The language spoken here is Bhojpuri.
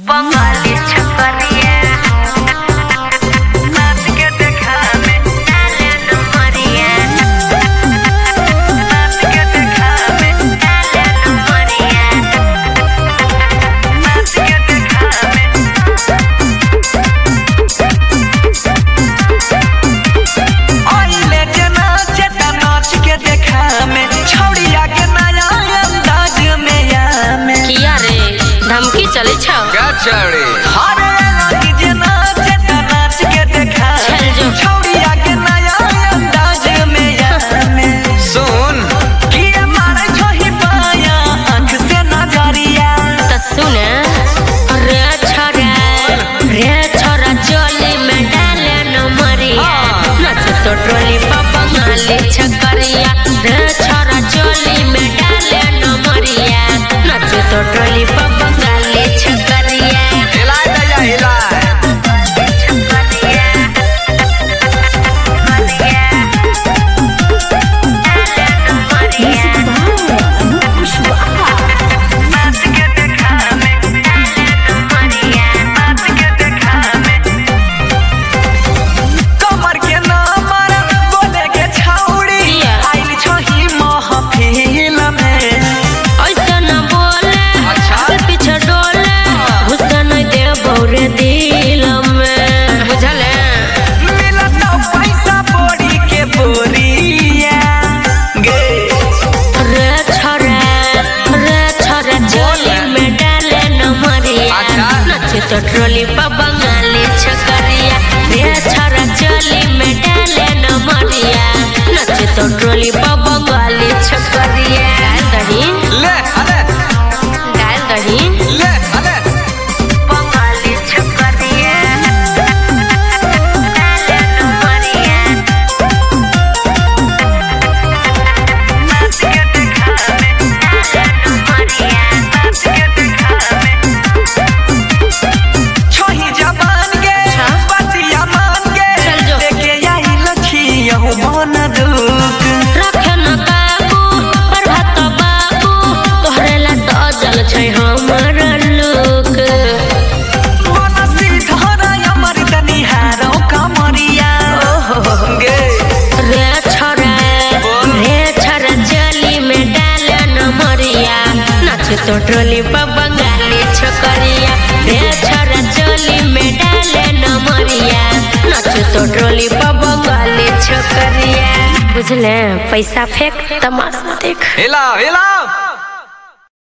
बंगाली छपरिया नाच के देखावे डाले नंबरिया नाच के देखावे डाले नंबरिया नाच के देखावे ओइले जे नाचे त नाच के देखावे छौड़िया के नया अंदाज में यामे किया रे धमकी चले छौ क्या चढ़े हरे लगी जे नाचे त नाच के देखा चल जो छौड़िया के नया अंदाज में यामे सुन किया मारे छोही पाया आँख से नजरिया त सुन रे छोरा चोली में डाले नंबरिया नाच तो ट्रोली पर बंगाली छकरिया रे छोरा चोली में डाले नंबरिया नाच तो ट्रोली पर बंगाली छकरिया हिलाए दया हिलाए छपरिया छपरिया डाले नंबरिया नाच के देखावे डाले नंबरिया नाच के देखावे कमर के नंबर बोले के छौड़ी आइल छोही महफिल में ऐसा न बोले अच्छा। आगे पीछे डोले घुसा नहीं दे बौरे दिल में बुझले मिलत न पैसा बोरी के बोरिया गे रे छोरा चोली में डाले नंबरिया अच्छा। नाच तो ट्रोली पर बंगाली छकरिया रे छोरा चोली में डाले नंबरिया नाच तो ट्रोली पर बंगाली छकरिया ले अरे डाल दही ले अरे बंगाली छपरिया डाले नंबरिया नाच के देखावे डाले नंबरिया नाच के देखावे छोही जबान के बतिया मान के चल जो। देखे यही लखियहु मन दुख रखे न काबू प्रभात बाबू तोहरे ला सजल छै हमर लोक मनसी धरा अमर दनिहारो कमरिया गे रे छोरा जली में डाले नंबरिया नाच तो ट्रोली पर बंगाली छकरिया रे छोरा जली में डाले नंबरिया नाच तो ट्रोली पर बंगाली छकरिया बुझले पैसा फेंक तमाशा देख हिला हिला